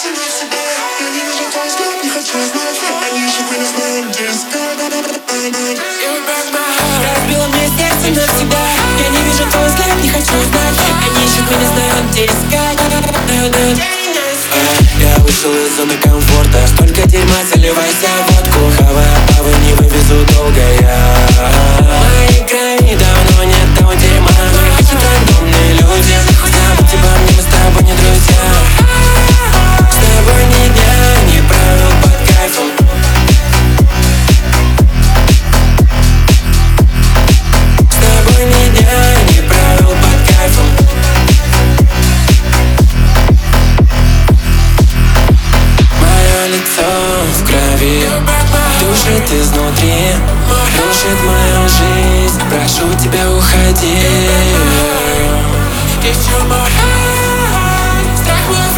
Разбила мне сердце навсегда. Я не вижу твой взгляд, не хочу знать. Они ищут меня, знают, где искать. Я вышел из зоны комфорта. Столько дерьма, заливайся в водку. Хавая павы, не вывезу долго я. В моей крови давно нет того дерьма. Мы очень рандомные люди. Забудь обо мне, мы с тобой не друзья. С тобой ни дня не провел под кайфом. С тобой ни дня не провел под кайфом. Мое лицо в крови душит изнутри, душит мою жизнь. Прошу тебя, уходи. Страх мой